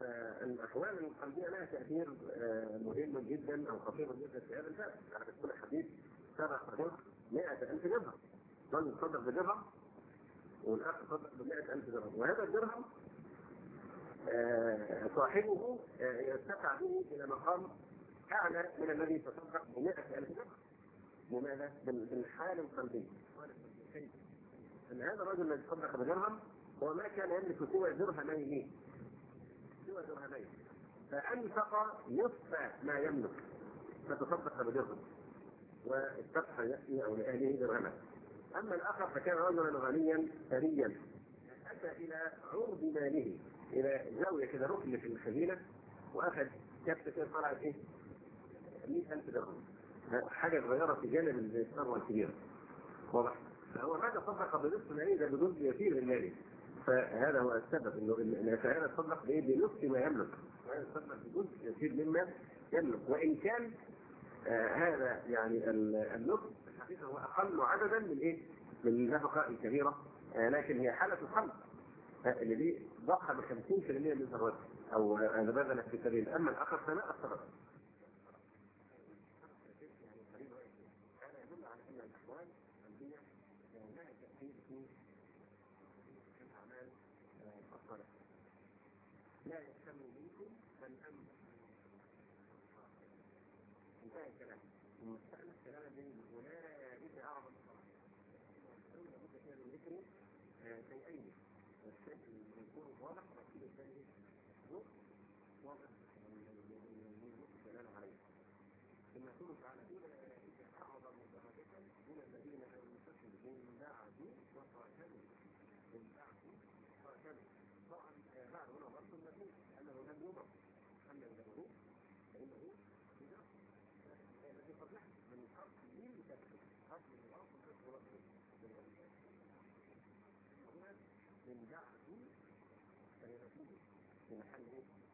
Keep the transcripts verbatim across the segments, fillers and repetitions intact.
فالاحوال القلبيه لها تاثير مهم جدا او خطير جدا في هذا الباب. يعني تكون الحديث سبق مئة ألف درهم، رجل تصدق بدرهم والاخر تصدق ب مئة ألف درهم، وهذا الدرهم صاحبه يرتفع به الى مقام اعلى من الذي تصدق ب مئة ألف درهم. لماذا؟ بالحال القلبيه. ان هذا الرجل الذي تصدق بدرهم هو ما كان يملك سوى درهمين سوى درهمين فانفق نصف ما يملك فتصدق بدرهم واستبقى لنفسه او لاهله درهما. اما الاخر فكان رجلا غنيا ثريا اتى الى عرض ماله الى زاويه كده ركن في الخزينه واخذ كبسه كده طلعت ايه؟ مئة ألف درهم، حاجه صغيره في جانب الثروه الكبيره. واضح؟ فهو ما تصدق بنصف ماله ده بجزء يسير من ماله. فهذا هو السبب انه ان فهذا تصدق بايه؟ بنصف ما يملك، وهذا تصدق بجزء يسير مما يملك، وان كان آه هذا يعني النصف الحقيقه هو اقل عددا من ايه؟ من النفقه الكبيره، آه لكن هي حاله الخلق آه اللي دي ضخها ب خمسين بالمئة من ثروته او انا بذل في سبيل. اما الاخر فما اثرت. هذا يدل على ان الاحوال القلبيه لها تاثير في الاعمال الصالحه. لا يهتم منكم من امن انتهى الكلام. المستأنف كلام من أولئك أعظم الصلاة. لابد فيها من ذكر شيئين، الشيء يكون واضح ورسول الثاني واضح الكلام عليه. ثم يقول تعالى أولئك أعظم درجة من الذين أنفقوا من بعد وقاتلوا من بعد وقاتلوا. طبعا بعد هنا ضرب النبي أنه لم يضرب، أما الجمهور فإنه يضرب. الذي قبله من حرف مين تكتب حرف من الأرض وكتب رأسه من بعد فيرسوه في محل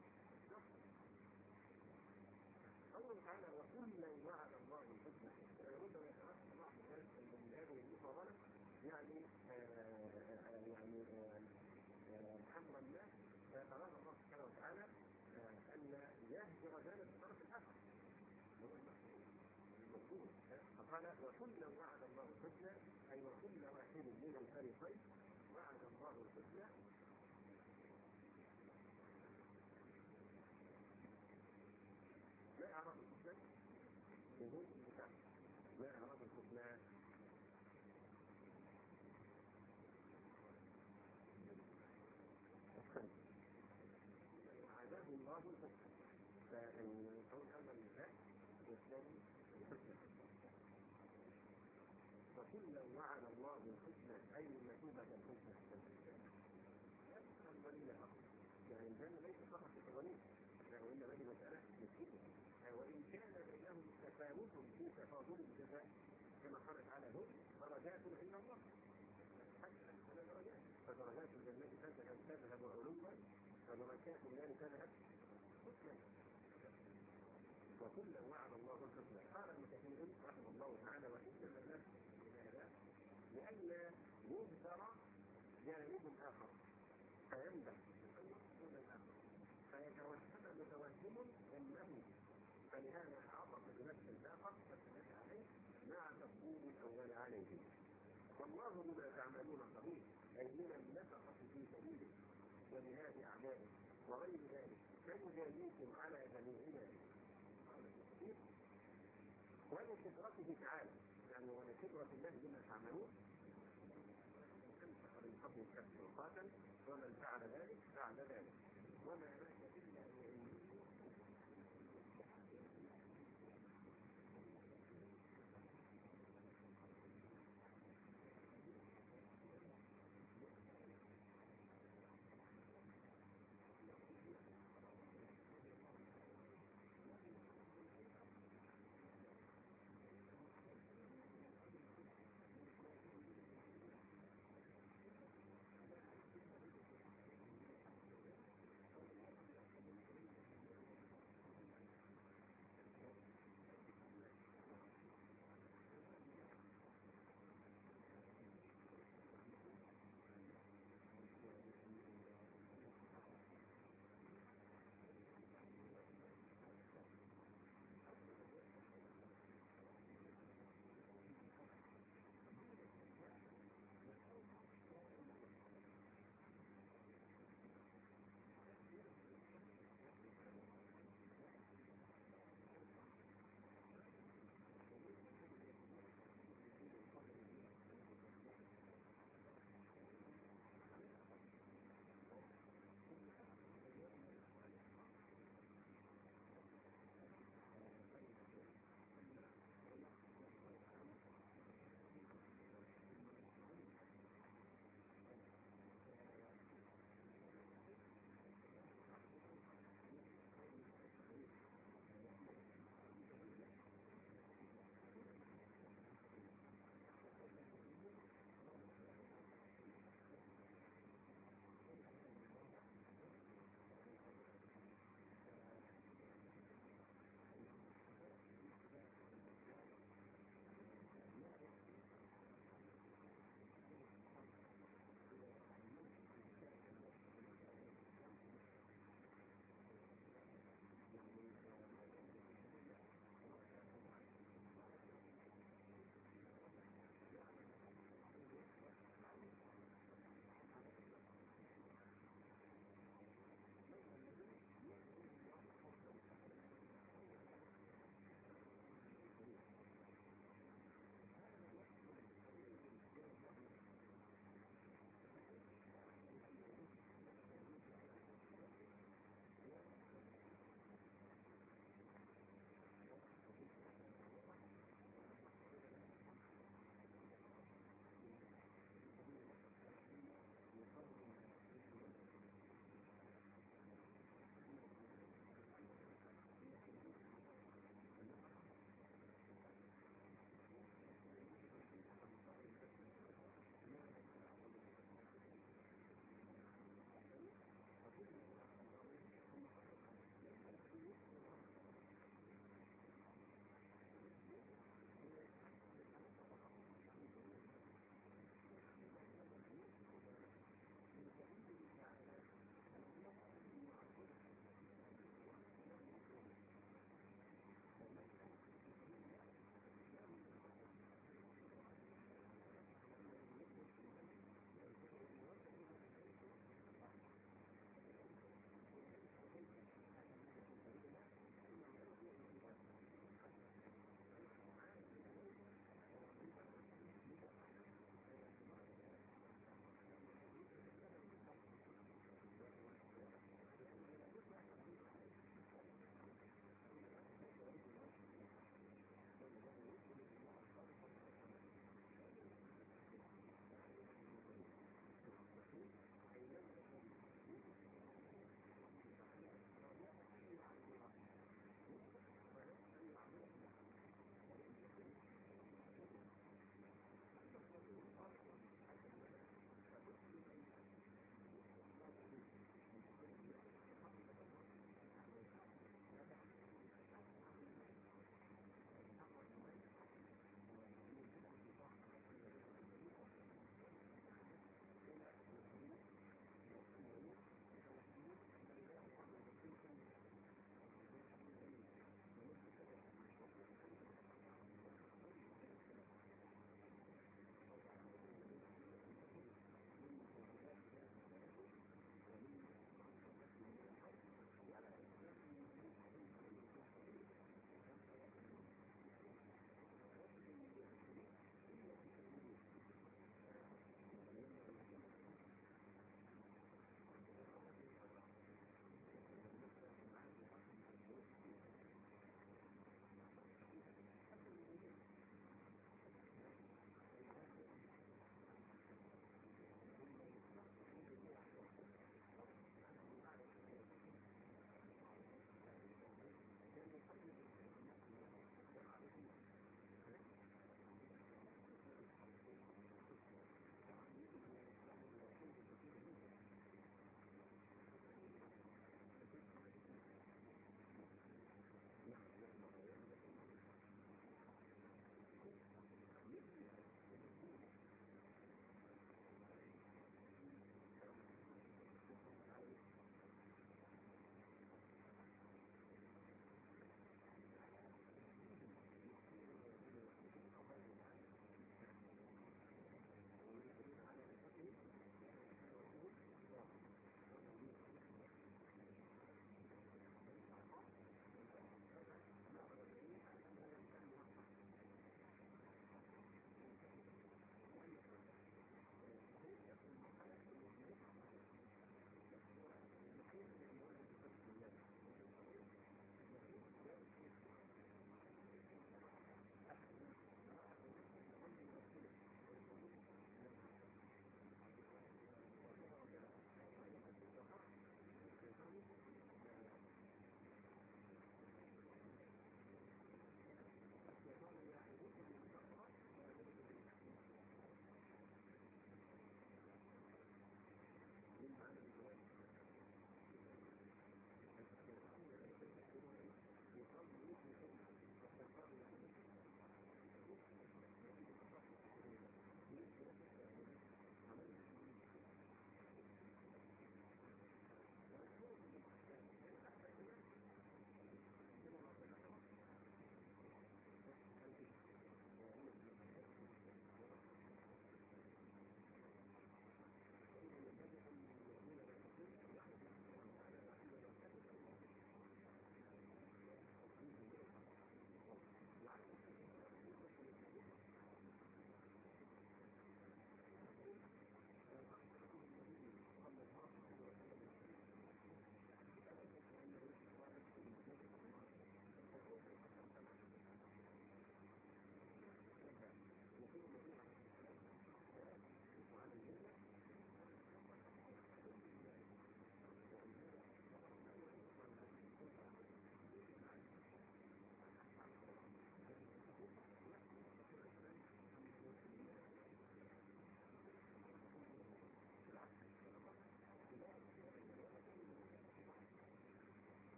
قوله تعالى وكلا وعد الله الحسنى. ربما يتوسط بعض الناس من هذه المفاضلة يعني يعني حمر الناس فيتراجع الله سبحانه وتعالى أن يهجر ذلك الطرف الآخر. فقال وكل وعد الله الحسنى أي وكل واحد من الفريقين وعد الله الحسنى. ما أعرف الحسنى؟ يقول المتعب ما أعرف الحسنى؟ وعده الله الحسنى. فالقول أما النساء يسلم وكل وعد الله الحسنى أي المثوبة الحسنى. الظنين فقط يعني الجنة ليس فقط في الظنين، وإنما هي مسألة مسؤولة. وإن كان بينهم تفاوت في تفاضل الجزاء كما قال تعالى هم درجات عند الله. فدرجات الجنة تذهب علوا ودرجات النار تذهب حسنا. وكل وعد الله الحسنى. قال ابن كثير رحمه الله تعالى وإنما الناس لهذا لئلا يذكر جانب آخر فيمدح فيتوهم متوهم أنه فلهذا عطف بنفس الآخر فالتمس عليه مع تفصيل الأول عليه. والله بما تعملون خبير أي من النفقة في سبيله وجهاد أعدائه وغير ذلك فيجازيكم على جميع ذلك. ولقدرته تعالى يعني ولقدرة الله بما تعملون انفق من قبل الكسب وقاتل ومن فعل ذلك فعل ذلك وما مات إلا بإذنه.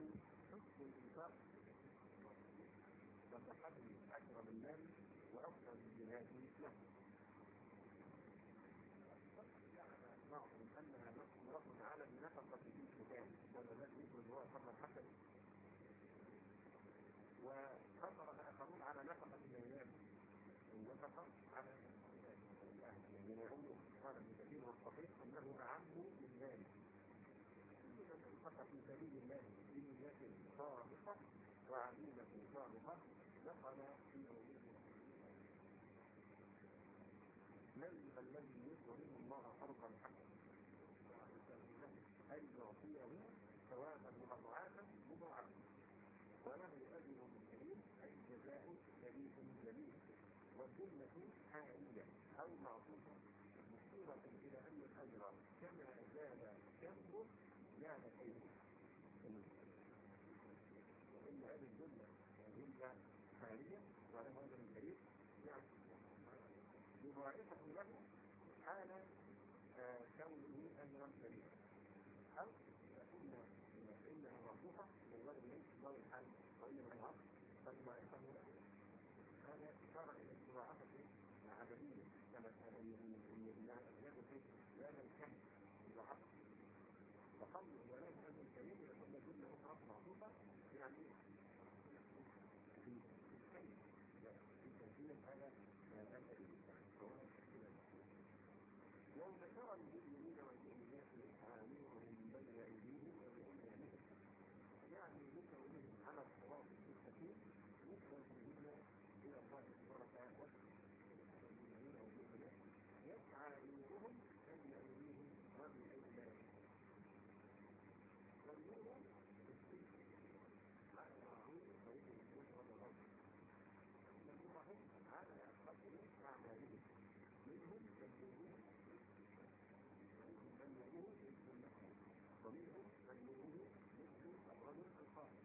الإنسان حسن الإنفاق وتحلي أكرم المال وأفضل الجهاد له. نعلم أنها نص على النفقة في المكان وهذا الذي يخرج هو الفضل الحسن، وقدر الآخرون على نفقة الأولاد النفقة على الأهل. يعني يقول قال ابن كثير والصحيح أنه أعم من ذلك. فقط في سبيل الله بنية صادقة وعزيمة صادقة دخل في أولاد من الذي يظهر الله أرضا حقا أن يعطيه ثوابا وأضعافا مضاعفة وله أجر كريم أي جزاء كريم جميل. والجنة حالية أو معصومة مشيرة إلى أن الأجر كما زاد كمه زاد كيفه. وإن هذه الجنة جنة حالية وله أجر كريم يعني مضاعفة له حال كونه أجرا كريما، أو تكون إنها مرفوعة من غير ليس الله الحال وإنما العقل فمضاعفة له. هذا إشارة إلى المضاعفة عددية كما كان إنها أزياد الحيث لا الكم مضاعفة. فقال ولا أجر كريم يكون جنة أخرى معروفة يعني في الكيف في تنزيل هذا الكريم. يوم ترى المؤمنين والمؤمنات يسعى من بين أيديهم وبأيمانهم يعني يسعونهم على الصراط المستقيم مخرجين إلى الله سبحانه والمؤمنين والمؤمنات يسعى نورهم بين أيديهم وبأيمانهم. والنور على معروف بين الوجه والغرب. نورهم على قدر أعمالهم منهم يبلغون ومنهم من يقول مثل الرجل الخاص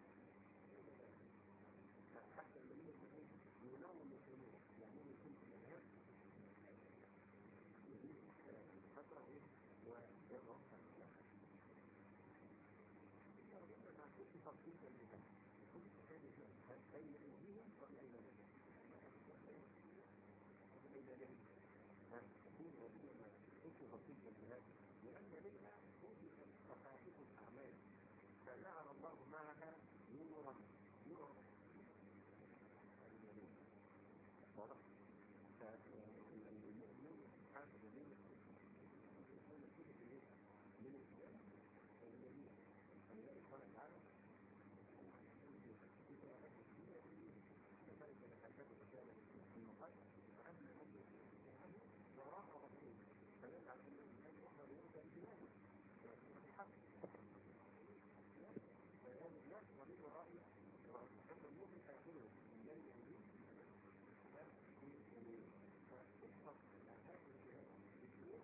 حتى الذين ينوم الحلول يعملون كل الأذهان يجيب فترة ويضرب لما كنت تفصيل الإنسان كنت تخيل بين أيديهم وبأيمانهم وبأيمانهم تكون وبما كنت تفصيل الجهاد لأن منها وجدت صحائف الأعمال فجعل الله معها نورا نورا واضح؟ فالمؤمن حاجة جميلة من الإسلام والجميل ولذلك قال تعالى فذلك لحاجات الرسالة في المقاية وأما الأمر وراء رسول فيجعل كل الإنسان أخرى يرجع بجنابه ويكون الحق فهذا الناس وليه رأي وحتى المؤمن فيأخذه من بين أيديه فتحفظ الأهداف الجهاد بالشروط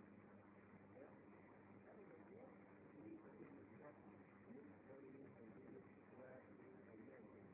هذا الموضوع في تكون الجهاد من بين أيديه وأيمانه.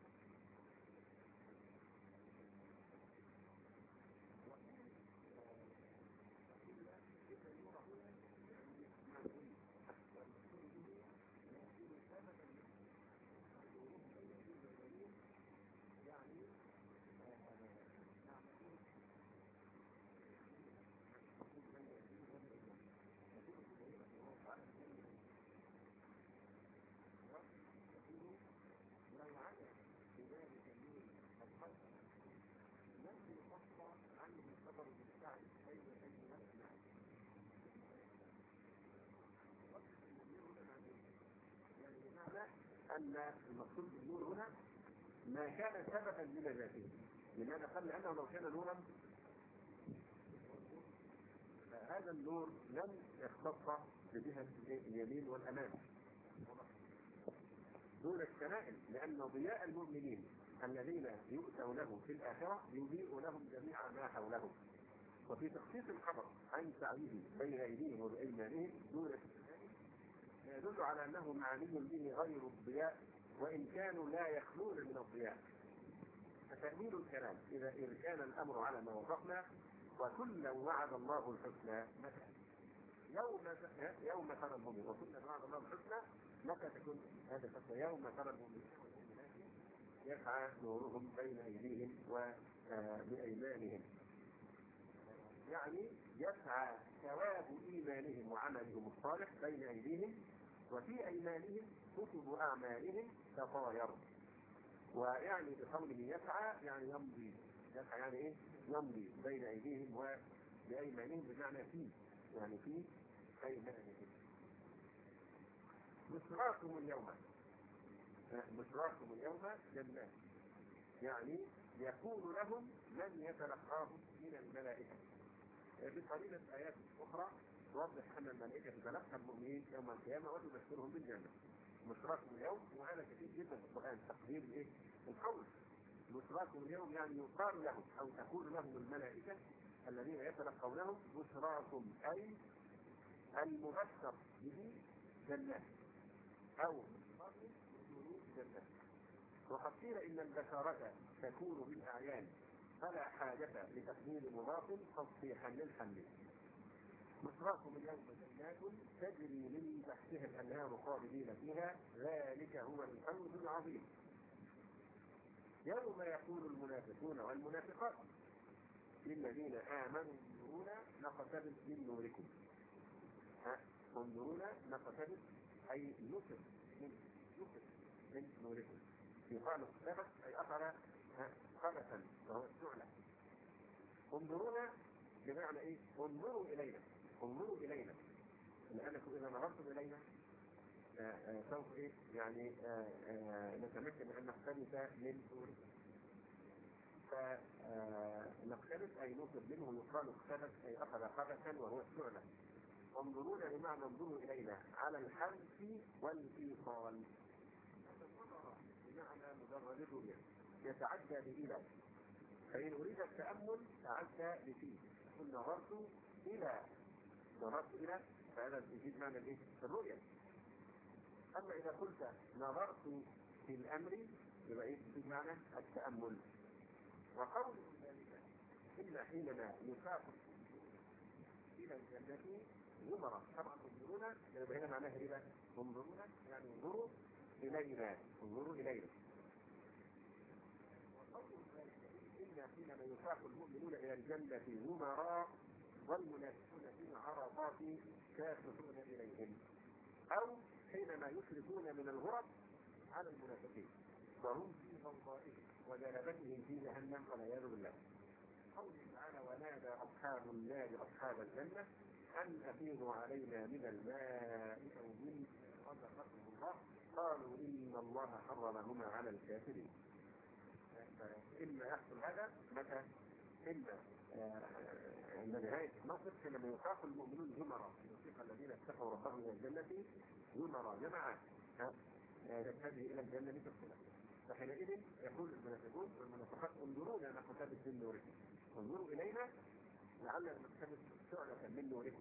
أن المقصود بالنور هنا ما كان سببا لنجاته. لماذا قال؟ لأنه لو كان نورا فهذا النور لم يختص بجهة اليمين والأمام دون الشمائل، لأن ضياء المؤمنين الذين يؤتوا له في الآخرة يضيء لهم جميع ما حولهم. وفي تخصيص الخبر عن سعيه بين أيديهم وبأيمانهم دون الشمائل يدل على أنه معني به غير الضياء وإن كانوا لا يخلون من الضياء. فتأمين الكلام إذا إذ كان الأمر على ما وضحنا وكلا وعد الله الحسنى مثلا يوم يوم ترى المؤمن وكلا وعد الله الحسنى متى تكون هذه الفترة؟ يوم ترى المؤمنين والمؤمنات يسعى نورهم بين أيديهم وبأيمانهم، يعني يسعى ثواب إيمانهم وعملهم الصالح بين أيديهم، وفي أيمانهم كتب أعمالهم تطاير. ويعني بقوله يسعى يعني يمضي، يسعى يعني إيه؟ يمضي بين أيديهم وبأيمانهم، بمعنى فيه، يعني في أيمانهم. بشراكم اليوم، بشراكم اليوم جنات، يعني يكون لهم من يتلقاهم من الملائكة. بقليلة آيات أخرى توضح أن الملائكة تتلقى المؤمنين يوم القيامة وتبشرهم بالجنة. بشراكم اليوم، وهذا كثير جدا في القرآن تقدير الإيه؟ القول. بشراكم اليوم يعني يقال لهم أو تقول لهم الملائكة الذين يتلقونهم بشراكم، أي المبشر به جنات أو جنات. وقد قيل إن البشارة تكون بالأعيان فلا حاجة لتقدير مضاف تصحيحا للحمل. بشراكم اليوم جنات تجري من تحتها الأنهار خالدين فيها، ذلك هو الفوز العظيم. يوم يقول المنافقون والمنافقات للذين آمنوا انظرونا نقتبس من نوركم. انظرونا نقتبس أي نصف من نصف من نوركم. يقال اقتبس أي أثر خبثا وهو السعلة. انظرونا بمعنى إيه؟ انظروا إلينا، انظروا إلينا، لأنكم إذا نظرتم إلينا سوف إيه؟ يعني نتمكن أن نقتبس من نوركم. فنقتبس أي نصب منه، يقال اقتبس أي أخذ خبثا وهو السعلة. انظرونا بمعنى انظروا إلينا على الحنف والإيصال، بمعنى مجرد الرؤية يتعدى بإلى. فإن أريد التأمل تعدى بفيه، قل نظرت إلى، نظرت إلى، فهذا يجيب معنى الإيه؟ الرؤية. أما إذا قلت نظرت في الأمر يبقى إيه؟ يجيب معنى التأمل. وقول ذلك إلا حينما يساق إلى الجنة زمرة. طبعا انظرونا يبقى هنا معناها إيه؟ انظرونا يعني انظروا إلينا، انظروا إلينا. وقول ذلك إلا حينما يساق المؤمنون إلى الجنة زمراء والمنافقون في عرضات كافرون إليهم، أو حينما يشركون من الغرب على المنافقين وهم في بغضائهم وجلبتهم في جهنم والعياذ بالله. قوله تعالى ونادى أصحاب النار أصحاب الجنة أن أفيضوا علينا من الماء أو من رزقكم الله قالوا إن الله حرمهما على الكافرين. إما يحصل هذا متى؟ إما عند نهاية النصر حينما يساق المؤمنون زمرا، يسيق الذين اتقوا ربهم إلى الجنة زمرا جماعات تهتدي إلى الجنة تدخلها. فحينئذ يقول المنافقون والمنافقات انظرونا نقتبس من نوركم، انظروا إلينا لعلنا نقتبس شعلة من نوركم.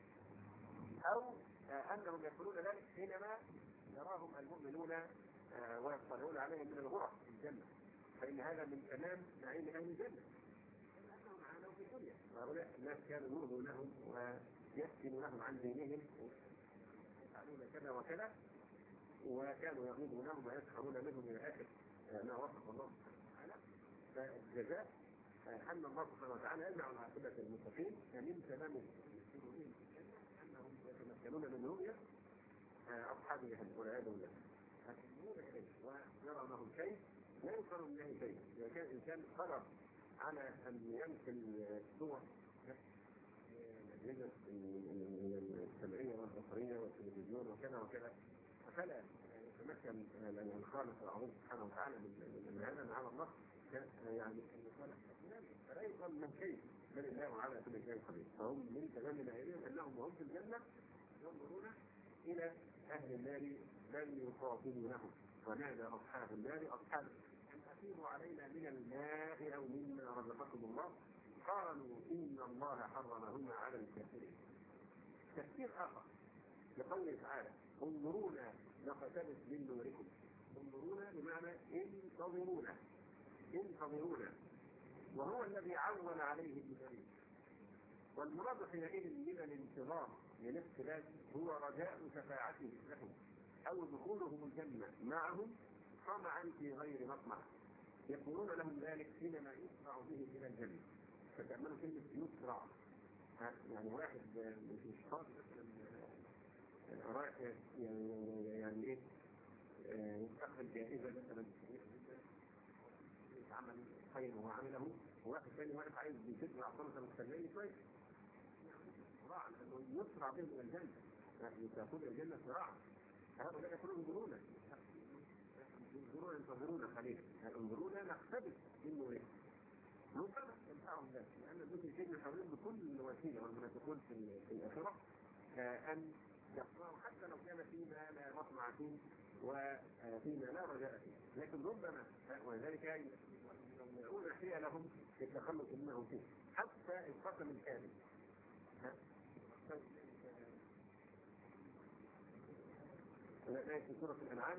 أو أنهم يقولون ذلك حينما يراهم المؤمنون ويطلعون عليهم من الغرف في الجنة، فإن هذا من تمام نعيم أهل الجنة، لأنهم عانوا في الدنيا، وهؤلاء الناس كانوا يؤذوا لهم ويفتنوا لهم عن دينهم ويفعلون كذا وكذا، وكانوا يغيظونهم ويسخرون منهم إلى آخر ما وصف الله سبحانه وتعالى. فالجزاء أن الله سبحانه وتعالى يجمع عاقبة المتقين من تمام أنهم يتمكنون من رؤية أصحاب جهنم والعياذ بالله، يحكمون إليه ويرونهم كيف لا يقرر الله شيء. إذا كان الإنسان قرر على أن يمثل صور الأجهزة السمعية والبصرية والتلفزيون وكذا وكذا، فلا يتمكن الخالق العظيم سبحانه وتعالى من هذا على الله يعني فلا يقال من شيء، بل الله على كل شيء قدير. فهم من تمام نهايتهم انهم وهم في الجنه ينظرون الى اهل النار من يخاطبونهم. ونادى اصحاب النار اصحاب ان افيضوا علينا من الماء او مما رزقكم الله قالوا ان الله حرمهما على الكافرين. تفسير اخر لقوله تعالى انظرونا نقتبس من نوركم. انظرونا بمعنى انتظرونا، انتظرونا، وهو الذي عون عليه الجبريل. والمراد حينئذ من الانتظار للاقتباس هو رجاء شفاعته لهم، أو دخولهم الجنة معهم طمعا في غير مطمع، يقولون لهم ذلك حينما يسرع به إلى الجنة. فتأملوا كلمة يسرع، يعني واحد مش فاضي مثلا رايح يعني يعني ايه يستقبل جائزة مثلا عمل خير وهو عمله، وواحد ثاني واقف عايز يسد العصامة المستمرين كويس صراع انه يسرع به الى الجنة، يدخل الجنة صراع. هؤلاء يقولون انظرونا انظرونا انتظرونا قليلا، انظرونا نقتبس من نورهم. ربما ينفعهم ذلك، لأن الذكر شيء يحاولون بكل وسيلة والمنافقون في الآخرة أن يقرأوا حتى لو كان فيما لا مطمع فيه وفيما لا رجاء فيه، لكن ربما وذلك يقول أحياء لهم يتخلص منه فيه حتى القسم الكامل. لا في سورة الأنعام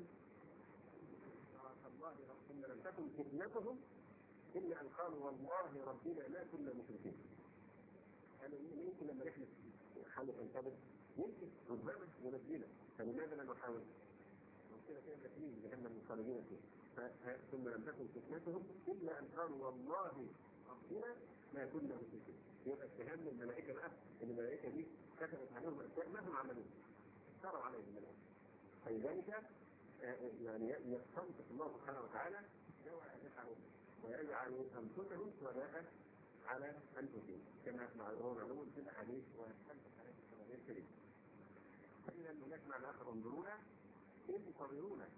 الله إن لم تكن فتنتهم إلا أن قالوا والله ربنا ما كنا مشركين. أنا يمكن لما نحن حالة انتبه يمكن ربما ونجينا، فلماذا لا نحاول؟ وكذا كان تكليم جهنم الخالدين فيه. ثم لم تكن فتنتهم إلا أن قالوا والله ربنا ما كنا مشركين. يبقى اتهام الملائكة بقى إن الملائكة دي كتبت عليهم أشياء ما هم عملوها، اشتروا عليهم الملائكة. فلذلك يعني يستنطق الله سبحانه وتعالى يفعلون ويجعل أنفسهم شهداء على أنفسهم كما معلوم معلوم في الأحاديث والحديث الحديث الكريم. فإذا هناك معنى آخر انظرونا انتظرونا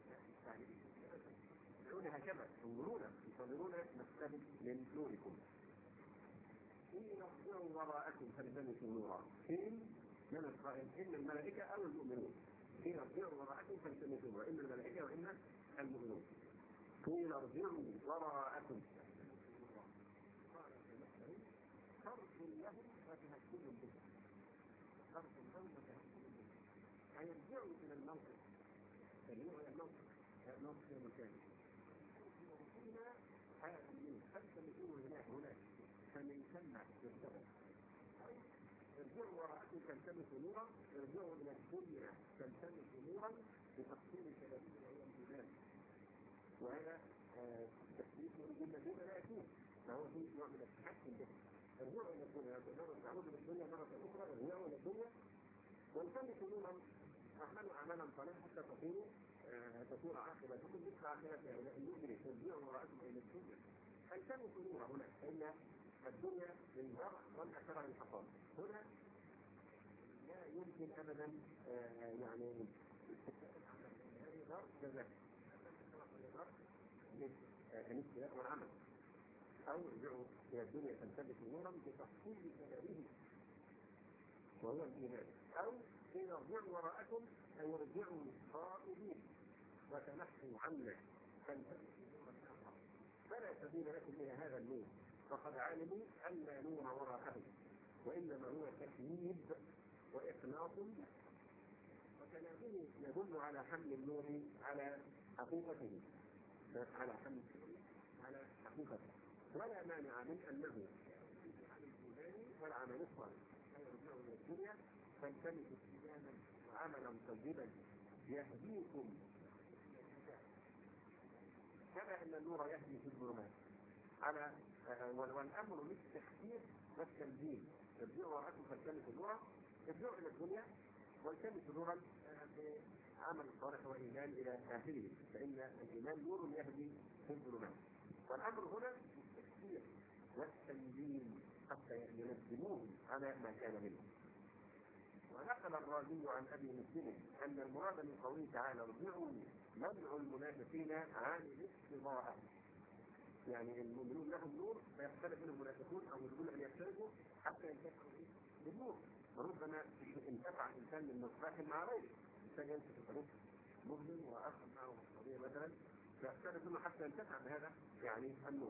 يدعون هكذا انظرونا انتظرونا نستفد من نوركم. إن يرجعوا وراءكم فالتمسوا نورا. إن من القائل إن الملائكة أو المؤمنون. إن يرجعوا وراءكم فالتمسوا نورا. إن الملائكة وإن المؤمنون. قيل ارجعوا وراءكم فرق لهم فتهكموا به فرق لهم فتهكموا به فيرجعوا إلى الموقف يرجعوا إلى الموقف موقف يوم الثاني فينا هذا اليوم حتى يكونوا هناك هناك فمن ثم يرتبط ارجعوا وراءكم تلتمسوا نورا ارجعوا إلى الدنيا تلتمسوا نورا بتفصيل الكلامين وهي الجنان. وهذا تحديث من الذين لا يكون فهو في نوع من التحكم به. ارجعوا الى الدنيا تعودوا بالدنيا مره اخرى ارجعوا الى الدنيا والتمسوا نورا اعملوا اعمالا صالحه حتى تصيروا تصير عاقبتكم مثل عاقبه هؤلاء المجرمين. ارجعوا وراءكم الى الدنيا فالتمسوا نورا هنا فان الدنيا للزرع والاخره للحصاد. هنا لا يمكن ابدا يعني هذه ضرب كذلك الابتلاء والعمل أو يرجعوا إلى الدنيا تلتبس نورا بتحصيل سببه وهو الإيمان أو إن يرجعوا وراءكم أن يرجعوا خائبين وتنحوا عنا فالتبسوا نورا آخر فلا سبيل لكم إلى هذا النور فقد علموا أن لا نور وراءهم وإنما هو تكذيب وإقناط وكلامه يدل على حمل النور على حقيقته على حمل على حقيقته ولا مانع من أنه عن الإيمان والعمل الصالح فيرجعوا إلى الدنيا فالتمسوا إيمانا وعملا طيبا يهديكم كما أن النور يهدي في الظلمات على والأمر للتخفيف والتنزيل. ارجعوا وراءكم فالتمسوا نورا ارجعوا إلى الدنيا والتمسوا نورا بعمل الصالح وإيمان إلى آخره فإن الإيمان نور يهدي في الظلمات. والأمر هنا بالتكفير والتنزيل حتى ينزلوه على ما كان منه. ونقل الرازي عن أبي مسلم أن المراد من قوله تعالى ارجعوا منع المنافقين عن الاستضاءة يعني المؤمنون لهم نور فيختلف منهم المنافقون أو يريدون أن يختلفوا حتى ينتفعوا بالنور. وربما انتفع الإنسان من مصباح مع غيره الإنسان ينتفع الطريق مظلم وآخر معه مصطبية مثلا فيختلف منه حتى ينتفع بهذا يعني النور.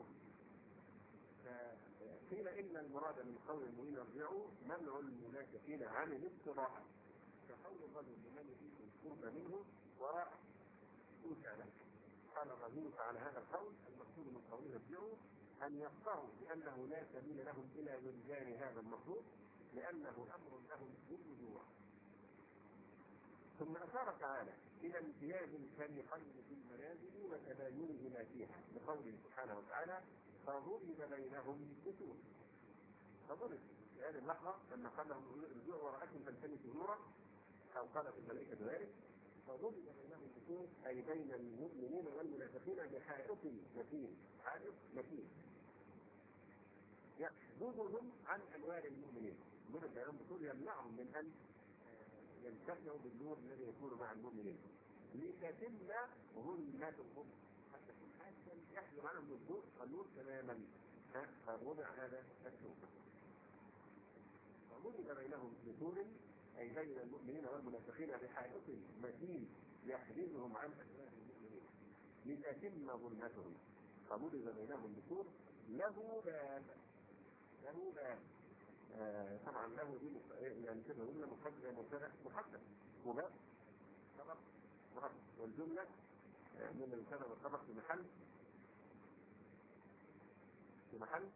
قيل إن المراد من قول المؤمنين ارجعوا منع المنافقين عن الاستضاءة كقول الرجل لمن يريد القرب منه وراء أوسع له. قال الرجل على هذا القول المقصود من قوله ارجعوا أن يفقهوا بأنه لا سبيل لهم إلى وجدان هذا المطلوب لأنه أمر لهم بالرجوع. ثم أشار تعالى إلى امتياز الفريقين في المنازل وتباينهما فيها، لقوله سبحانه وتعالى: فضرب بينهم بسور. فضرب في هذه اللحظة لما قال لهم ارجعوا وراءكم فالتمسوا نورا، أو قالت الملائكة ذلك، فضرب بينهم بسور أي بين المؤمنين والمنافقين بحائط متين، حائط متين يحجزهم عن أنوار المؤمنين. ضرب بينهم بسور يمنعهم من أن يمتنعوا بالنور الذي يكون مع المؤمنين، لتتم ظلمتهم حتى يحجب عنهم الضوء النور تماما. فوضع هذا السور. فضرب بينهم بسور أي بين المؤمنين والمنافقين بحائط متين يحجزهم عن أنوار المؤمنين لتتم ظلمتهم. فضرب بينهم بسور له باب، له باب. آه طبعا له دي يعني كده قلنا مقدم مبتدا محدد، وباب خبر مركب، والجمله من المبتدا والخبر في محل في محل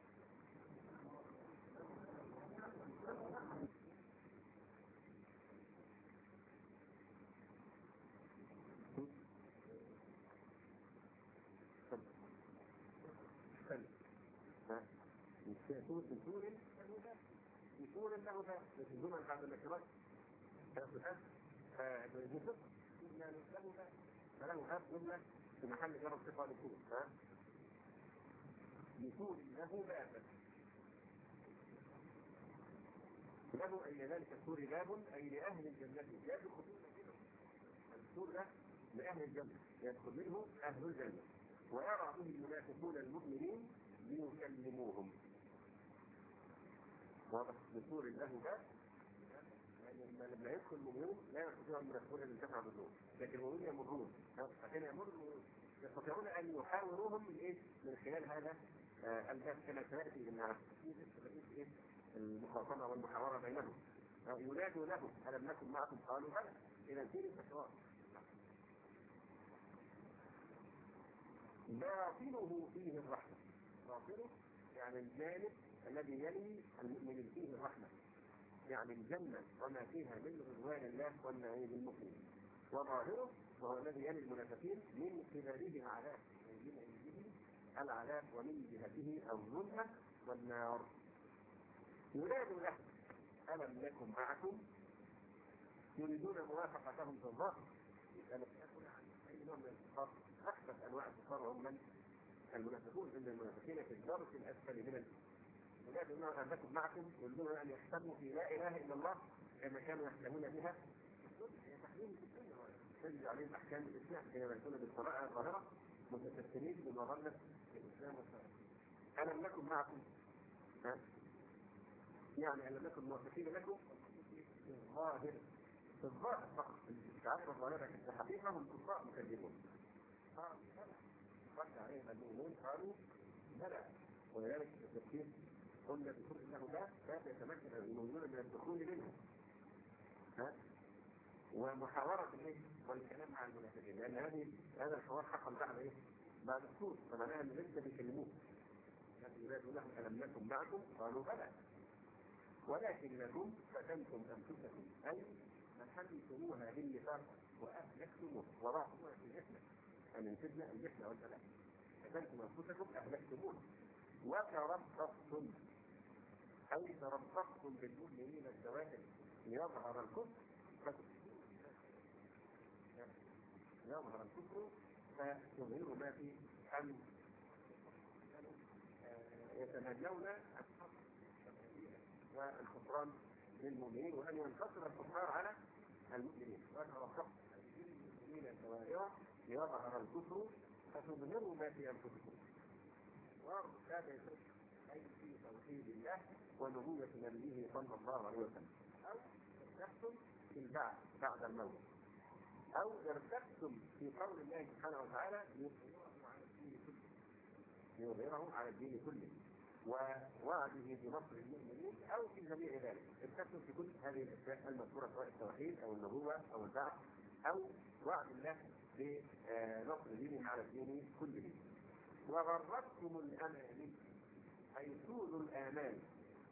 يكون في سور في سور له باب، في الجمل بعد النكرات فله باب جمله في محل جر صفه لسور. لسور له باب، له أي ذلك السور باب أي لأهل الجنة يدخلون منه. السور ده لأهل الجنة يدخل منه أهل الجنة، ويرى به المنافقون المؤمنين ليكلموهم. واضح؟ لسور له باب يعني لما يدخل المؤمنون لا يستطيعون المنافقون ان ينتفعوا بالنور، لكن المؤمنون يمرون، عشان يمروا يستطيعون ان يحاوروهم من ايه؟ من خلال هذا آه الباب، كما سياتي ان ايه المخاصمه والمحاوره بينهم. ينادوا له: الم نكن معكم؟ قالوا بلى. اذا فين التكرار؟ باطنه فيه الرحمه. باطنه يعني الجانب الذي يلي المؤمن فيه الرحمه، يعني الجنة وما فيها من رضوان الله والنعيم المقيم. وظاهره وهو الذي يلي المنافقين من قبله العذاب، من عنده العذاب ومن جهته الظلمة والنار. ينادي له: ألم نكن معكم؟ يريدون موافقتهم في الظاهر. ألم يكن عن أي نوع من الكفار؟ أكثر أنواع الكفار هم من المنافقون، إن المنافقين في الدرك الأسفل من الكفر. ولكن الله أن نكن معكم يريدون أن يحكموا في لا إله إلا الله كما كانوا يحكمون بها هي تحليل في الدنيا، تجد عليهم أحكام الإسلام كما يكون بالقراءة الظاهرة متكثرين بمظلة الإسلام والشرع. ألم نكن معكم؟ ها؟ يعني ألم نكن موافقين لكم في الظاهر، في الظاهر فقط. تعرف الظاهرة في الحقيقة هم كفار مكذبون. رد عليهم المؤمنون قالوا بلى. ولذلك التفكير قلنا بكل انه لا لا يتمكن المؤمنون من الدخول منه. ها؟ ومحاورة الايه؟ والكلام مع المنافقين، لان هذه هذا الحوار حصل بعد ايه؟ بعد السور، فمعناها ان لسه بيكلموه. لكن ينادوا لهم: الم نكن معكم؟ قالوا بلى ولكنكم فتنتم انفسكم، اي محلتموها بالنفاق واهلكتموه، وضعتموها في الفتنه، ان الفتنه الفتنه والبلاء. فتنتم انفسكم اهلكتموه وتربصتم، أي تربصتم بالمؤمنين السوائل ليظهر الكفر يظهر الكفر فتظهروا ما في أن يتمنون والخسران للمؤمنين وأن ينتصر الكفار على المؤمنين. وتربصتم بالمؤمنين السوائل ليظهر الكفر فتظهروا ما في أنفسكم. وهذا يسمى أي في توحيد الله ونبوة نبيه صلى الله عليه وسلم. أو ارتبتم في البعث بعد الموت، أو ارتبتم في قول الله سبحانه وتعالى ليظهره على الدين كله، ليظهره على الدين كله ووعده بنصر المؤمنين، أو في جميع ذلك. ارتبتم في كل هذه الأشياء المذكورة سواء التوحيد أو النبوة أو البعث أو وعد الله بنصر دينه على الدين كله. وغرتكم الأماني أي سوء الآمال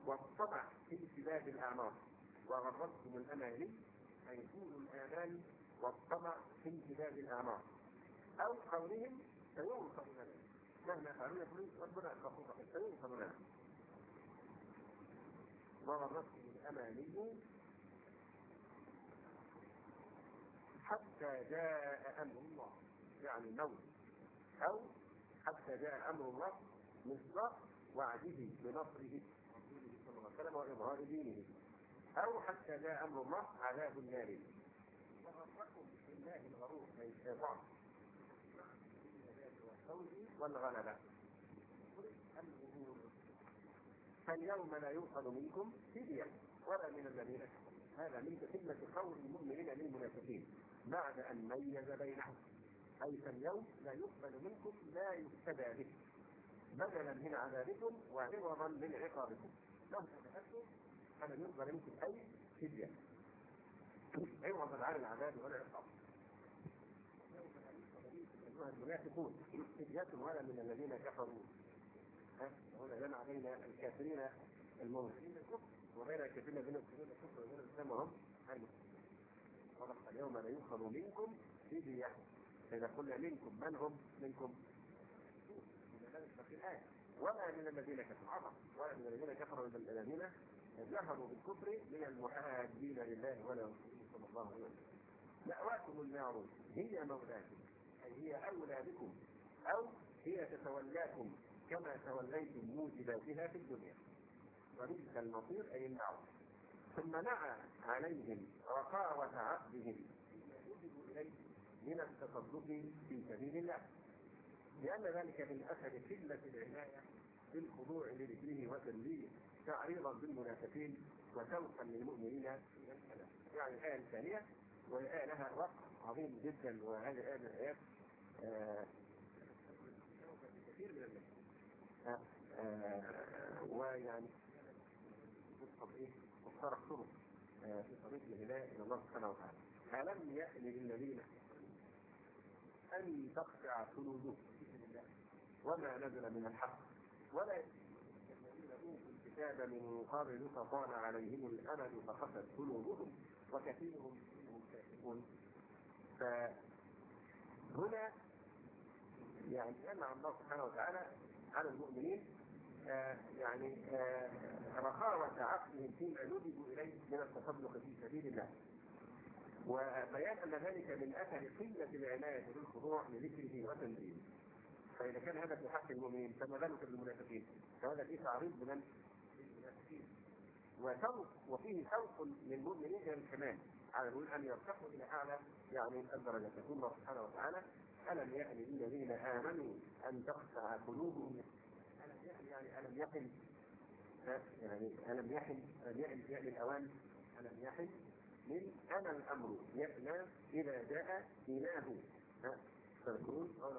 والطمع في امتداد الأعمار. وغرتكم الأماني أي سوء الآمال والطمع في امتداد الأعمار، أو قولهم سيغفر لنا مهما فعلوا يقولون ربنا غفور رحيم سيغفر لنا، وغرتهم الأماني حتى جاء أمر الله، يعني الموت، أو حتى جاء أمر الله مصداق وعده بنصره صلى الله عليه وسلم وإظهار دينه، أو حتى جاء أمر الله عذاب النار. وغركم بالله الغرور أي الشيطان والفوز والغلبة. فاليوم لا يؤخذ منكم فدية ولا من الذين كفروا. هذا من تتمة قول المؤمنين للمنافقين بعد أن ميز بينهم، أي فاليوم لا يقبل منكم لا يفتدى به، بدلا من عذابكم وعوضا من عقابكم. لو تذكرتم فلن يقبل منكم أي فدية عوضا عن العذاب والعقاب. أيها المنافقون فدية ولا من الذين كفروا. هنا جمع بين الكافرين المنافقين بالكفر وغير الكافرين الذين يؤمنون بالكفر وغير الاسلام وهم المسلمون. اليوم لا يؤخذ منكم فدية. إذا قلنا منكم من هم؟ منكم ولا من الذين كفروا، ولا من الذين كفروا من الذين جهروا بالكفر من المحادين لله ولا رسوله صلى الله عليه وسلم. مأواكم النار هي مولاكم، أي هي أولى بكم، أو هي تتولاكم كما توليتم موجباتها في الدنيا، وبئس المصير أي النار. ثم نعى عليهم رخاوة عقدهم يجب إليه من التصدق في سبيل الله، لأن ذلك من أثر قلة العناية بالخضوع لذكره وتنزيله تعريضا بالمنافقين وشوقا للمؤمنين من الكلام. يعني الآية الثانية والآية لها وقت عظيم جدا، وهذه الآية من الآيات كثير من الناس آه آه ويعني تدخل ايه وصار الطرق آه في طريق الهداية الى الله سبحانه وتعالى. ألم يأن للذين أن تقطع قلوبهم وما نزل من الحق ولا الذين أوتوا الكتاب من قبل فطال عليهم الأمد فقست قلوبهم وكثير منهم فاسقون. فهنا يعني أنعم الله سبحانه وتعالى على المؤمنين آه يعني آه رخاوة عقلهم فيما ندبوا إليه من التصدق في سبيل الله، وبيان أن ذلك من أثر قلة العناية بالخضوع لذكره وتنزيله. فإذا كان هذا في حق المؤمنين فما بالك بالمنافقين؟ فهذا فيه تعريض من المنافقين وشوق، وفيه شوق للمؤمنين إلى الكمال على أن يرتقوا إلى أعلى يعني الدرجات. يقول الله سبحانه وتعالى: ألم يأن للذين آمنوا أن تخشع قلوبهم. ألم يأن يعني ألم يحن يعني ألم يحن ألم يحن يعني الأوان ألم يحن من أنا الأمر يأنى إذا جاء إله فالكون أو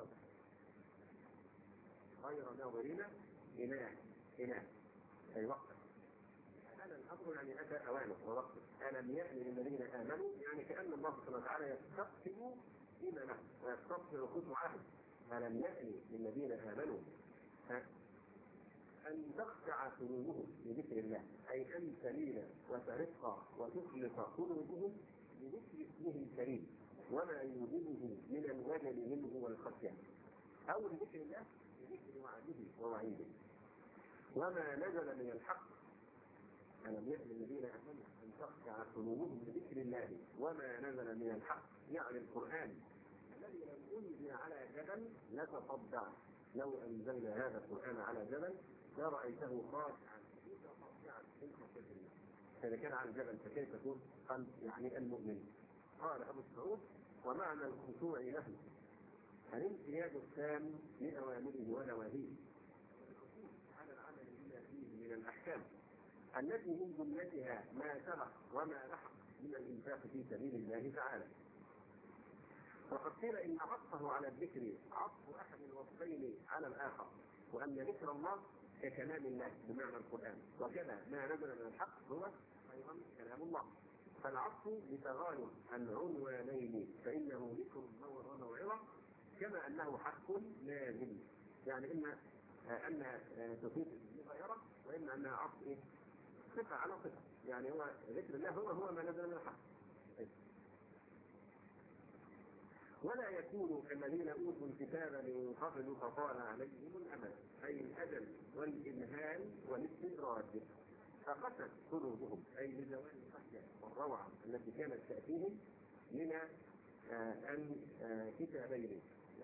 غير ناظرين إله إله أي وقت. أنا الأمر يعني أتى أوانه ووقته. ألم يأن للذين آمنوا يعني كأن الله سبحانه وتعالى يستقسم إيمانه ويستغفر خطوة عهد. ألم يأن للذين آمنوا أن تخشع قلوبهم لذكر الله، أي أن تلين وترق وتخلص قلوبهم لذكر اسمه الكريم وما يوجبه من الوجل منه والخشية، أو لذكر الله لذكر وعده ووعيده وما نزل من الحق. ألم يأن الذين آمنوا أن تخشع قلوبهم لذكر الله وما نزل من الحق، يعني القرآن الذي لو أنزل على جبل لتصدع. لو أنزلنا هذا القرآن على جبل لرأيته خاشعا متصدعا من خشية الله. فإذا كان على الجبل فكيف يكون قلب يعني المؤمن؟ قال أبو السعود: ومعنى الخشوع له الامتياز التام لأوامره ونواهيه على العمل بما فيه من الأحكام التي من جملتها ما سبق وما لحق من الإنفاق في سبيل الله تعالى. وقد قيل إن عطفه على الذكر عطف أحد الوصفين على الآخر، وأن ذكر الله ككلام الله بمعنى القرآن، وكذا ما نزل من الحق هو أيضا كلام الله. فالعطف لتغاير العنوانين، فإنه ذكر وموعظة كما أنه حق لازم، يعني إما أن تفيد المغايرة وإما أنها عطف إيه؟ صفة على صفة، يعني هو ذكر الله هو هو ما نزل من الحق. ولا يكونوا كالذين اوتوا الكتاب من قبل فطال عليهم الامد، اي الاجل والامهال والاستدراج، فقست قلوبهم اي لزوال الخشيه والروعه التي كانت تاتيهم من الكتابين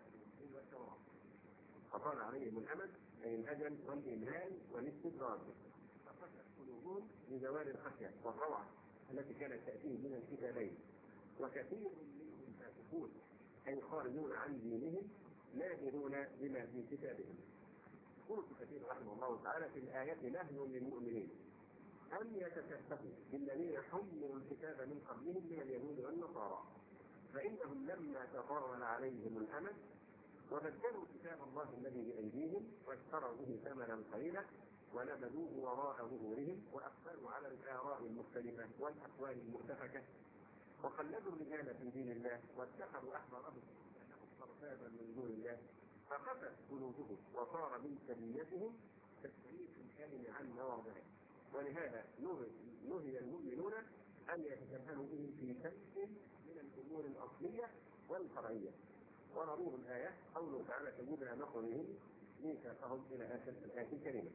فطال عليهم الامد اي الاجل والامهال والاستدراج، فقست قلوبهم لزوال الخشيه والروعه التي كانت تاتيهم من الكتابين، وكثير منهم فاسقون أي خارجون عن دينهم ناهرون بما في كتابهم. يقول كثير رحمه الله تعالى في الآية نهي للمؤمنين أن يتكففوا بالذين حملوا الكتاب من قبلهم من اليهود والنصارى، فإنهم لما تطاول عليهم الأمد وبدلوا كتاب الله الذي بأيديهم واشتروا به ثمنا قليلا ونبذوه وراء ظهورهم وأقبلوا على الآراء المختلفة والأقوال المؤتفكة وقلدوا الرجال في دين الله واتخذوا احبارهم اربابا من دون الله، فقست قلوبهم وصار من سبيلتهم تسريف الكلم عن مواضعه، ولهذا نهي المؤمنون ان يتكهنوا به في شيء من الامور الاصليه والفرعيه. ورضوه الايه قوله تعالى تجدنا نقرهم ميثاقهم الى اخر الايه الكريمه.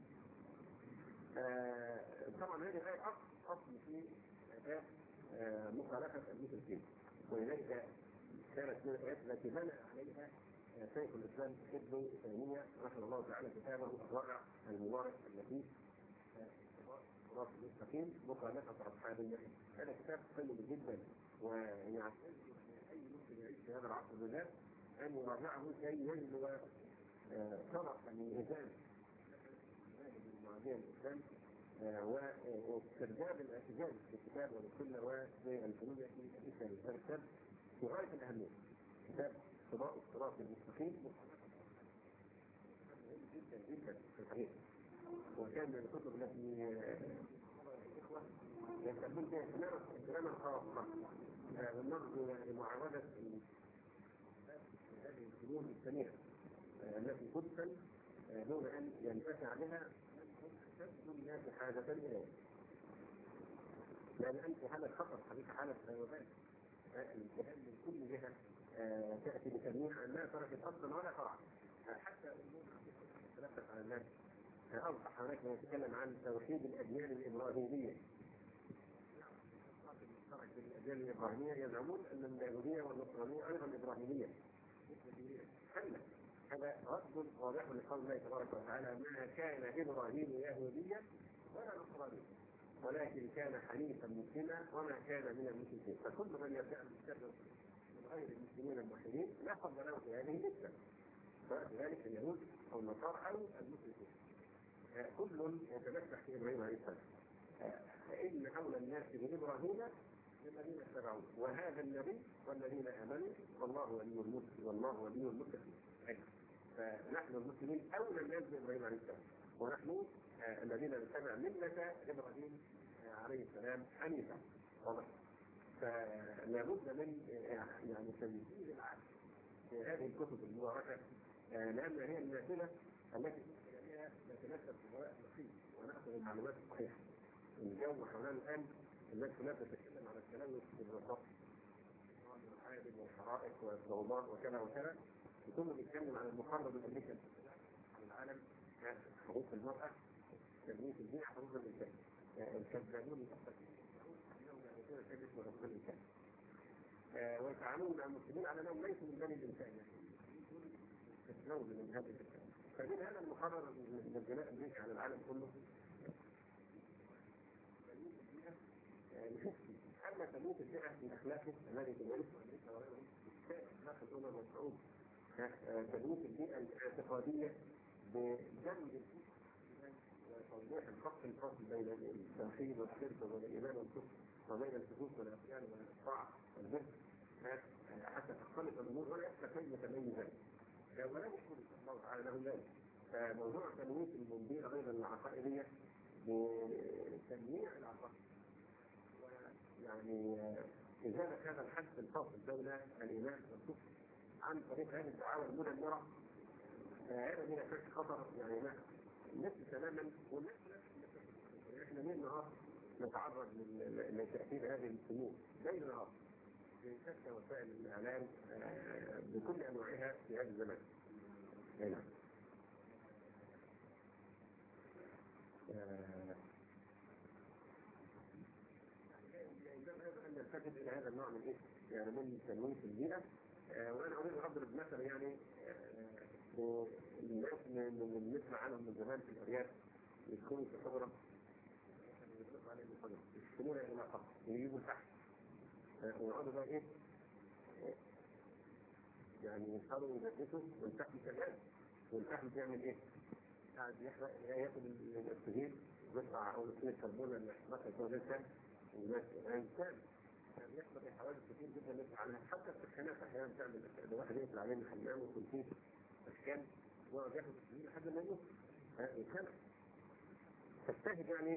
آه طبعا هذه الايه اصل اصل في آه مخالفة المشركين، ولذلك كانت من الآيات التي بنى عليها شيخ الإسلام ابن تيمية رحمه الله تعالى كتابه الرائع المبارك التي صراط المستقيم مخالفة أصحاب النبي. هذا كتاب قيم جدا، ويعني أي مسلم يعيش في هذا العصر بالذات أن يراجعه كي يجد شرف الانهزام من الإسلام واسترداد الاعتزاز بالكتاب والسنه والفنون الاسلاميه. هذا الكتاب في غايه الاهميه، كتاب صراط الصراط المستقيم جدا جدا في الحقيقه، وكان من الكتب التي الاخوه يهتمون بها اهتماما خاصا بالنظر لمعاوده هذه الفنون السميعه التي تدخل دون ان ينتفع بها تبدو الناس حاجة إليه، لأن أنت حالة خطر حقيقة حالة وباء الانتهاء من كل جهة آه تأتي بتنويع لا تركت أصلا ولا فرع، آه حتى الأمور تتلفت على الناس. آه أوضح هناك ما يتكلم عن توحيد الأديان الإبراهيمية. الأديان الإبراهيمية يزعمون أن اليهودية والنصرانية أيضا إبراهيمية. هذا رد واضح لقول الله تبارك وتعالى ما كان إبراهيم يهوديا ولا نصرانيا ولكن كان حنيفا مسلما وما كان من المشركين، فكل من يدعي بالشر من غير المسلمين الموحدين لا فضل له في هذه النسبة، سواء ذلك اليهود أو النصارى أو المشركين، كل يتمسح في إبراهيم عليه السلام، فإن أولى الناس بإبراهيم الذين اتبعوه وهذا النبي والذين آمنوا والله ولي المتقين والله ولي المتقين. فنحن المسلمين أولى الناس بإبراهيم عليه السلام، ونحن آه الذين نتبع ملة إبراهيم آه عليه السلام حنيفا. واضح؟ فلابد من آه يعني تنزيل العقل في هذه الكتب المباركة، آه لأن هي النافلة التي فيها نتنفس الهواء النقي ونأخذ المعلومات الصحيحة. الجو حولنا الآن الناس كلها تتكلم على التلوث في الرصاص والمحارب والحرائق والضوضاء وكذا وكذا، وكله بيتكلم عن المقرب الامريكي عن العالم، حقوق المراه، تنميه البيئه، حقوق الانسان، الكذابون يقول الانسان ويتعاملون مع المسلمين على انهم ليسوا من بني الانسان، يستثنون من هذه الفكره. فمن هذا المقرر من الجناء الامريكي على العالم كله الحسي. اما تموت الفئه في اخلاقه الذي تمارسه امريكا وغيرهم اخلاق الامم والشعوب، تموت البيئه الاعتقاديه بجنب وتوضيح الفرق الفاصل بين التوحيد والشرك وبين الايمان والكفر وبين الفسوق والعصيان والطاعه والبر حتى تختلط الامور ولا يبقى شيء متميز ذلك، ولم يكن الله تعالى له ذلك. فموضوع تمويت المنبيه غير العقائديه بتنويع العقائد يعني إزالة هذا الحد الفاصل بين الإيمان والكفر عن طريق هذه الدعاوى المدمرة، هذا من أساس خطر يعني نفس تماما. والناس احنا ليل نهار نتعرض لتأثير هذه السموم ليل نهار، في شتى وسائل الاعلام بكل انواعها في هذا الزمان. هنا نلتفت الى هذا النوع من ايه؟ يعني من تنوير في البيئه. وانا اريد اضرب مثلا يعني الناس اللي بنسمع عنهم من زمان في الارياف يدخلوا في حجره يشتمون الى قبر ويجيبوا تحت ويقعدوا بقى ايه؟ يعني ينحروا وينفسوا والفحم كمان. والفحم بيعمل ايه؟ قاعد يحرق ياكل الاكسجين ويطلع او اكسجين الكربون اللي مثلا يكون الانسان والانسان يحصل حوادث كتير جدا نسمع عنها. حتى السخانات احيانا تعمل الواحد يقفل عليه من الحمام ويكون فيه اشكال ويقعد ياخد اكسجين لحد ما يموت يتخنق. تجتهد يعني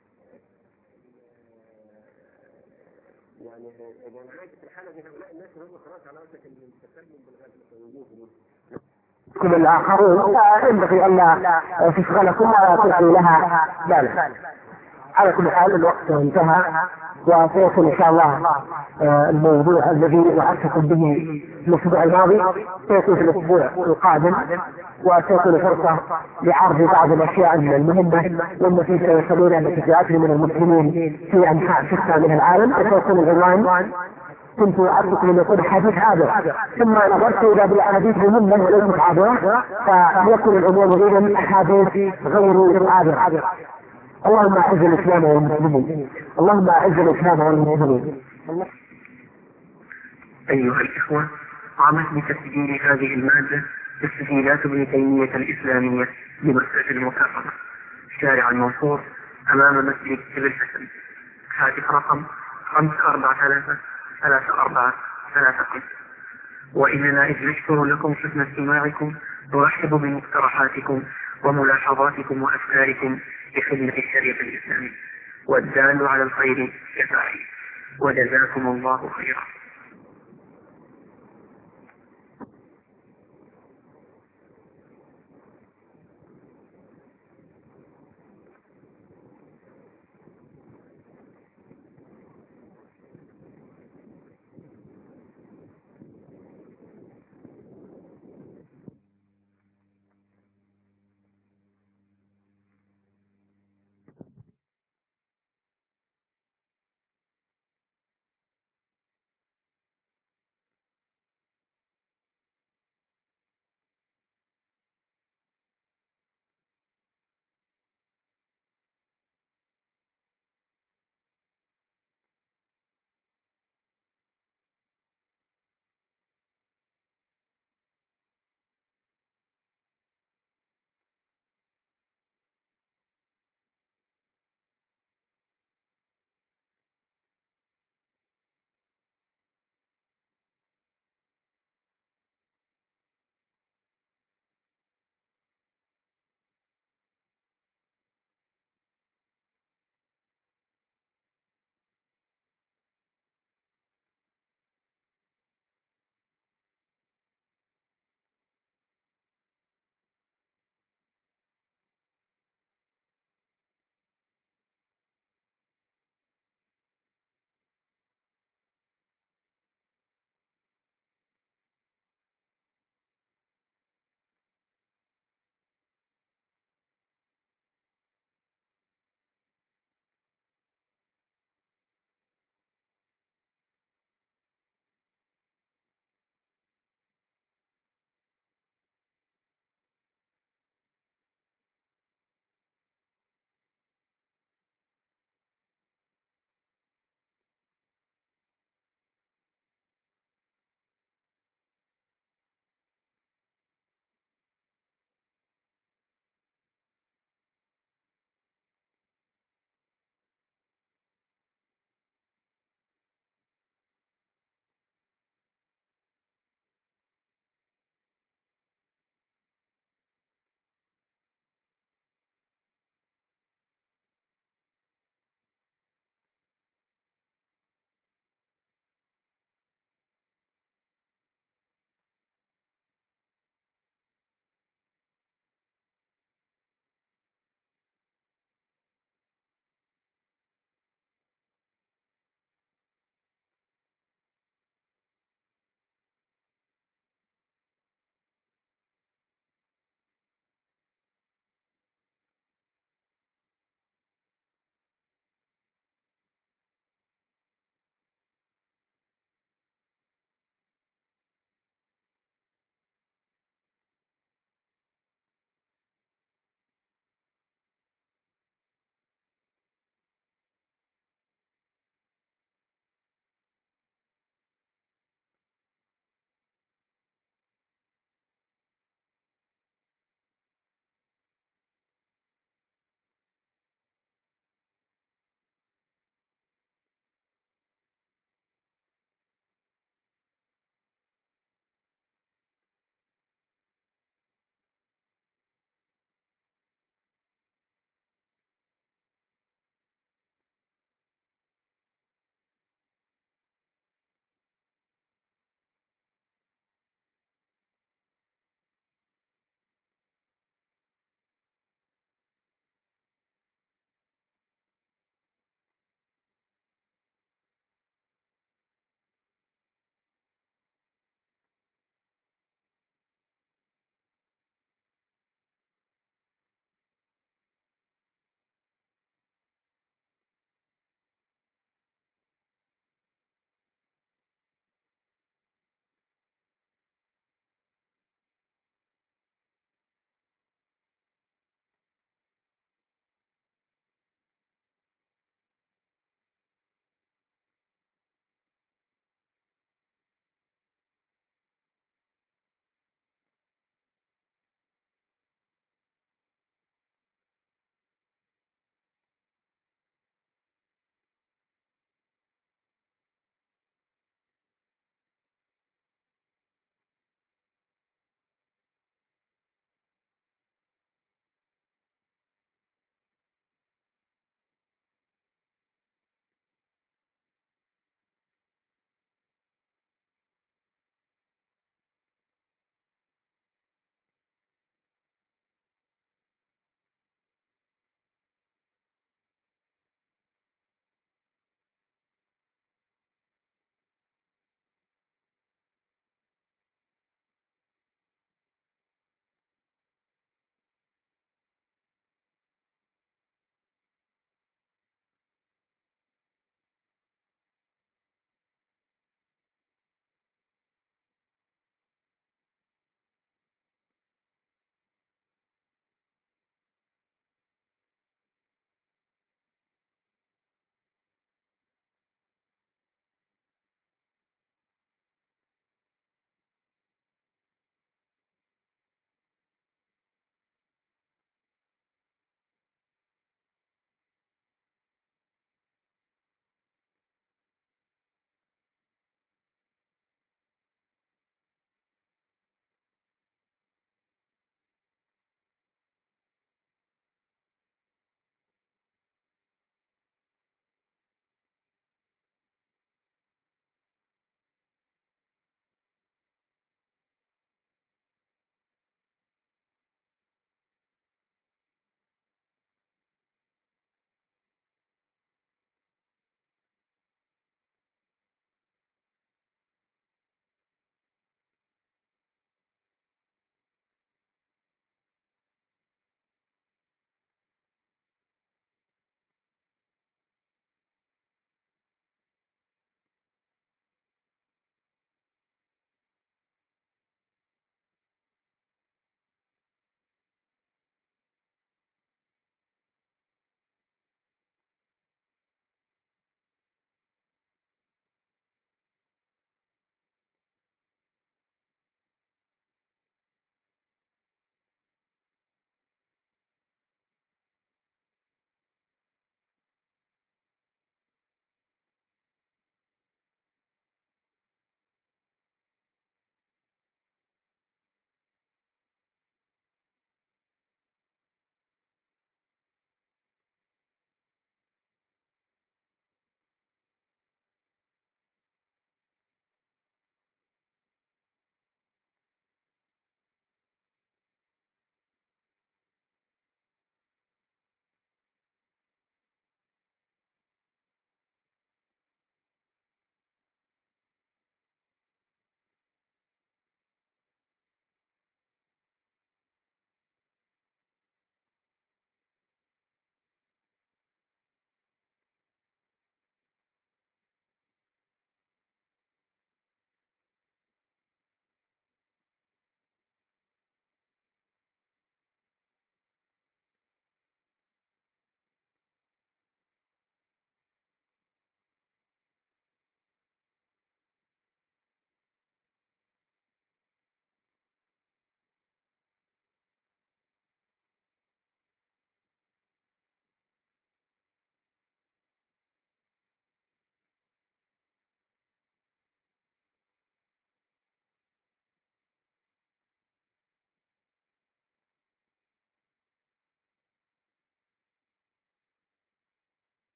يعني انا عايز في الحاله دي هؤلاء الناس اللي هم خلاص على وشك التسلم بالغاز الوجود كل الآخرون ينبغي أن لا تشغلكم ولا تلقوا لها بالا. على كل حال الوقت انتهى، وسيكون إن شاء الله الموضوع الذي وعدتكم به الأسبوع الماضي سيكون في الأسبوع القادم، وسيكون فرصة لعرض بعض الأشياء المهمة والتي سيصلون التي من المسلمين في أنحاء شتى من العالم. وسيكون العنوان كنت أعرفكم أن يكون حديث عابر، ثم نظرت إلى بالأحاديث مهمة وليست عابرة، فليكن الأمور إذن أحاديث غير عابرة. اللهم أعز الإسلام والمسلمين، اللهم أعز الإسلام والمسلمين. أيها الإخوة، قامت بتسجيل هذه المادة تسجيلات ابن تيمية الإسلامية بمكة المكرمة شارع المنصور أمام مسجد ابن حسن. هاتف رقم خمسة أربعة ثلاثة ثلاثة أربعة ثلاثة خمسة. وإننا إذ نشكر لكم حسن استماعكم نرحب بمقترحاتكم وملاحظاتكم وأفكاركم لخدمة الشريعة الإسلامية، والدال على الخير كفاعل. وجزاكم الله خيرا.